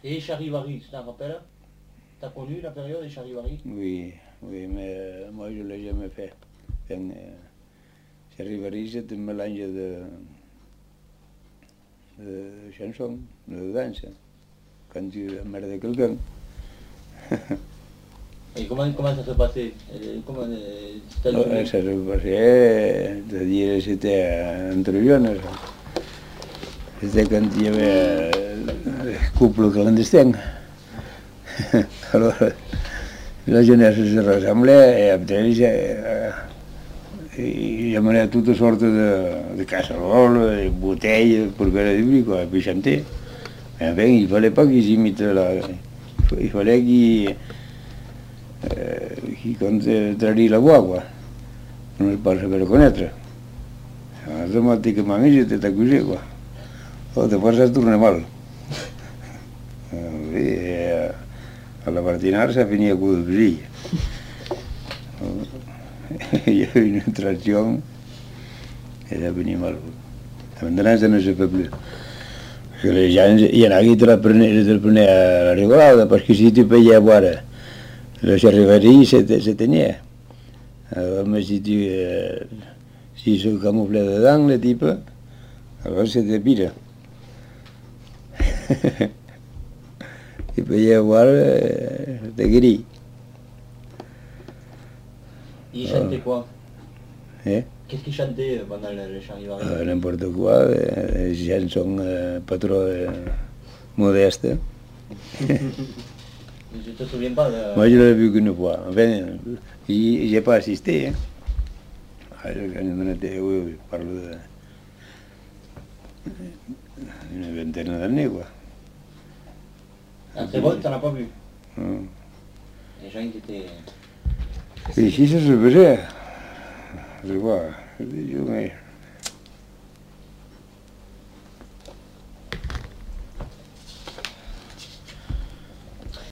Et Charivari, tu t'en rappelles? T'as connu la période des Charivari? Oui, oui, mais moi je ne l'ai jamais fait. Charivari, c'est un mélange de chansons, de danse. Quand tu emmerdes quelqu'un. Et comment ça se passait? Ça se passait, c'est-à-dire c'était entre jeunes. C'était quand il y avait des couples clandestins. Alors, la jeunesse se rassemblait et après ils amenaient toutes sortes de casseroles, de bouteilles pour faire du bruit, quoi, et puis chanter. Mais enfin, il ne fallait pas qu'ils imitent il fallait qu'ils contrarient la voix, quoi. On ne pas se faire connaître. Automatiquement, ils étaient accusés, quoi. Oh, després es torna mal. A la Martinar se venía con el brillo. Y hay una tracción et ça venait mal. Maintenant, ça ne se fait plus. Parce que les gens, il y en a qui te le prenaient à la rigolade, parce que si tu payais à boire, la charivari s'éteignait. Alors, mais si se camouflait dedans, le type, alors c'était pire. Tu payais à boire, c'était gris. Ils chantaient quoi? Eh? Qu'est-ce qu'ils chantaient pendant les Charivari? N'importe quoi, des chansons pas trop modestes. Je te souviens pas de... Moi, je l'ai vu qu'une fois. Enfin, je n'ai pas assisté. Hein. Oui, je parle d'une vingtaine d'années, quoi. Après bon, t'en as pas vu? Non. Les gens, ils étaient... Et ici, ça se faisait. Je vois. Je dis, mais